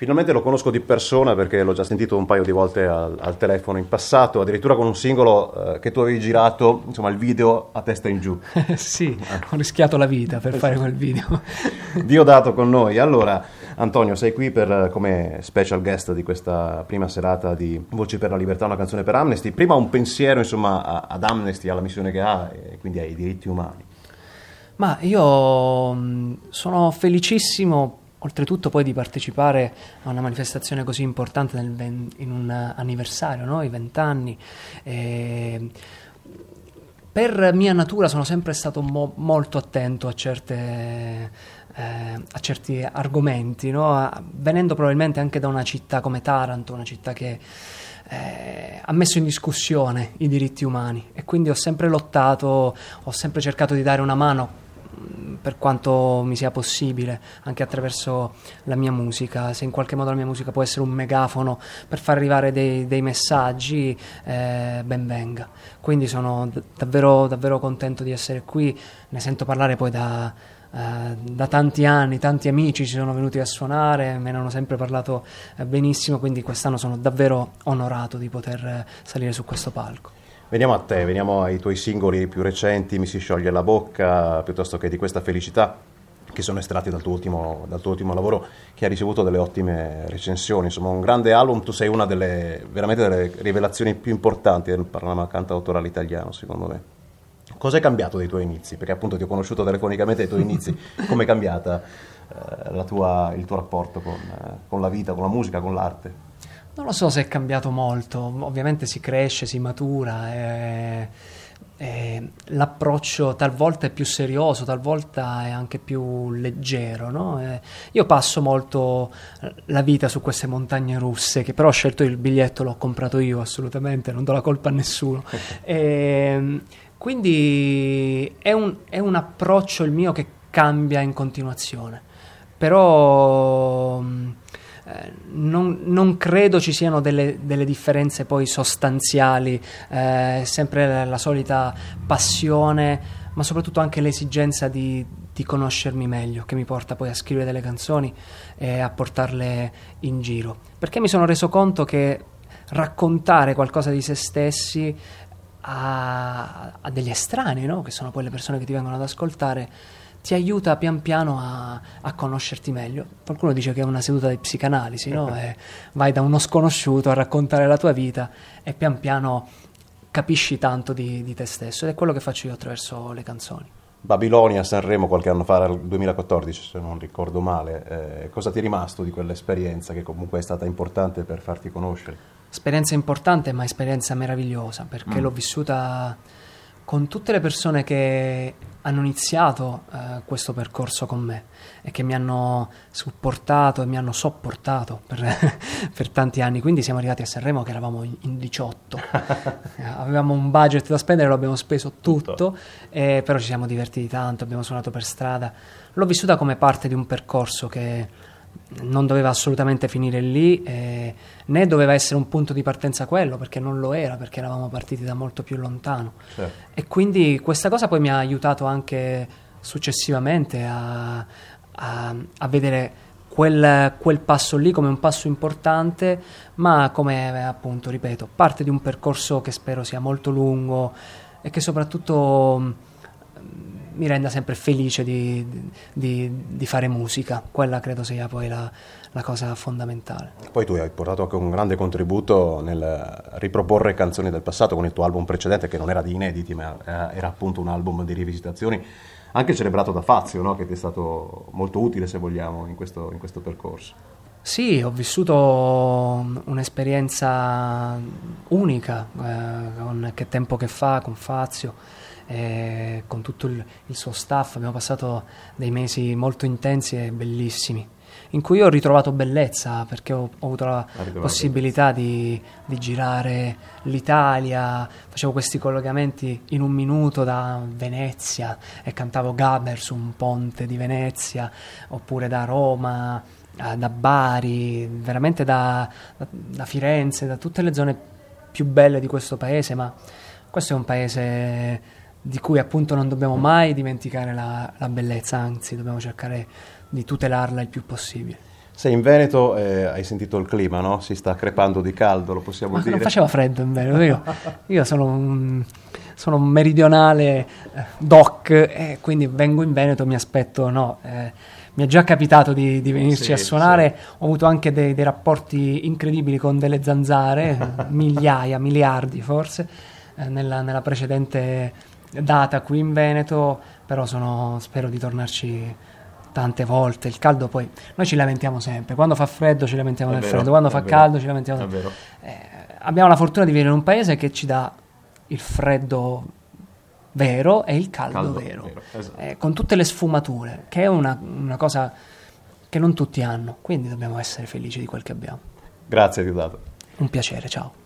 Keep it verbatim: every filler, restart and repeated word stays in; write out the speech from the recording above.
Finalmente lo conosco di persona perché l'ho già sentito un paio di volte al, al telefono in passato, addirittura con un singolo eh, che tu avevi girato, insomma il video a testa in giù. Sì, ho rischiato la vita per fare quel video. Diodato con noi. Allora, Antonio, sei qui per, come special guest di questa prima serata di Voci per la Libertà, una canzone per Amnesty. Prima un pensiero, insomma, a, ad Amnesty, alla missione che ha e quindi ai diritti umani. Ma io mh, sono felicissimo, oltretutto poi di partecipare a una manifestazione così importante nel ven- in un anniversario, no? I vent'anni. E per mia natura sono sempre stato mo- molto attento a certe, eh, a certi argomenti, no? A- venendo probabilmente anche da una città come Taranto, una città che eh, ha messo in discussione i diritti umani, e quindi ho sempre lottato, ho sempre cercato di dare una mano per quanto mi sia possibile, anche attraverso la mia musica. Se in qualche modo la mia musica può essere un megafono per far arrivare dei, dei messaggi, eh, ben venga. Quindi sono d- davvero, davvero contento di essere qui. Ne sento parlare poi da, eh, da tanti anni, tanti amici ci sono venuti a suonare, me ne hanno sempre parlato eh, benissimo, quindi quest'anno sono davvero onorato di poter eh, salire su questo palco. Veniamo a te, veniamo ai tuoi singoli più recenti, Mi si scioglie la bocca, piuttosto che di Questa felicità, che sono estratti dal tuo ultimo, dal tuo ultimo lavoro, che ha ricevuto delle ottime recensioni. Insomma, un grande album. Tu sei una delle veramente delle rivelazioni più importanti del panorama cantautorale italiano, secondo me. Cosa è cambiato dai tuoi inizi? Perché appunto ti ho conosciuto telefonicamente ai tuoi inizi. Come è cambiata eh, la tua, il tuo rapporto con, eh, con la vita, con la musica, con l'arte? Non lo so se è cambiato molto, ovviamente si cresce, si matura, e, e l'approccio talvolta è più serioso, talvolta è anche più leggero, no? E io passo molto la vita su queste montagne russe, che però ho scelto il biglietto, l'ho comprato io assolutamente, non do la colpa a nessuno. E, quindi è un, è un approccio il mio che cambia in continuazione, però Eh, non, non credo ci siano delle, delle differenze poi sostanziali, eh, sempre la, la solita passione, ma soprattutto anche l'esigenza di, di conoscermi meglio, che mi porta poi a scrivere delle canzoni e a portarle in giro, perché mi sono reso conto che raccontare qualcosa di se stessi a, a degli estranei, no? Che sono poi le persone che ti vengono ad ascoltare, ti aiuta pian piano a, a conoscerti meglio. Qualcuno dice che è una seduta di psicanalisi, no? E vai da uno sconosciuto a raccontare la tua vita e pian piano capisci tanto di, di te stesso, ed è quello che faccio io attraverso le canzoni. Babilonia a Sanremo qualche anno fa, era il duemilaquattordici se non ricordo male. Eh, cosa ti è rimasto di quell'esperienza che comunque è stata importante per farti conoscere? Esperienza importante, ma esperienza meravigliosa, perché mm. l'ho vissuta con tutte le persone che hanno iniziato eh, questo percorso con me e che mi hanno supportato e mi hanno sopportato per, per tanti anni. Quindi siamo arrivati a Sanremo che eravamo in, in diciotto, avevamo un budget da spendere, lo abbiamo speso tutto, tutto. Eh, però ci siamo divertiti tanto, abbiamo suonato per strada. L'ho vissuta come parte di un percorso che non doveva assolutamente finire lì, eh, né doveva essere un punto di partenza quello, perché non lo era, perché eravamo partiti da molto più lontano. Certo. E quindi questa cosa poi mi ha aiutato anche successivamente a, a, a vedere quel, quel passo lì come un passo importante, ma come, appunto, ripeto, parte di un percorso che spero sia molto lungo e che soprattutto mi renda sempre felice di, di, di fare musica. Quella credo sia poi la, la cosa fondamentale. Poi tu hai portato anche un grande contributo nel riproporre canzoni del passato con il tuo album precedente, che non era di inediti, ma era appunto un album di rivisitazioni, anche celebrato da Fazio, no? Che ti è stato molto utile, se vogliamo, in questo, in questo percorso. Sì, ho vissuto un'esperienza unica eh, con Che tempo che fa, con Fazio, eh, con tutto il, il suo staff. Abbiamo passato dei mesi molto intensi e bellissimi, in cui ho ritrovato bellezza, perché ho, ho avuto la possibilità di, di girare l'Italia. Facevo questi collegamenti in un minuto da Venezia e cantavo Gaber su un ponte di Venezia, oppure da Roma, da Bari, veramente da, da, da Firenze, da tutte le zone più belle di questo paese. Ma questo è un paese di cui appunto non dobbiamo mai dimenticare la, la bellezza, anzi dobbiamo cercare di tutelarla il più possibile. Sei in Veneto, eh, hai sentito il clima, no? Si sta crepando di caldo, lo possiamo Ma dire. non faceva freddo in Veneto, io, io sono un, sono un meridionale eh, doc e quindi vengo in Veneto, mi aspetto, no, eh, mi è già capitato di, di venirci Sì, a suonare, sì. ho avuto anche dei, dei rapporti incredibili con delle zanzare, migliaia, miliardi forse, eh, nella, nella precedente data qui in Veneto, però sono, spero di tornarci tante volte. Il caldo poi, noi ci lamentiamo sempre, quando fa freddo ci lamentiamo È del vero, freddo, quando è fa vero, caldo ci lamentiamo è del... vero. Eh, abbiamo la fortuna di vivere in un paese che ci dà il freddo vero e il caldo, Caldo, vero, vero, esatto. eh, con tutte le sfumature, che è una, una cosa che non tutti hanno, quindi dobbiamo essere felici di quel che abbiamo. Grazie Diodato. Un piacere, ciao.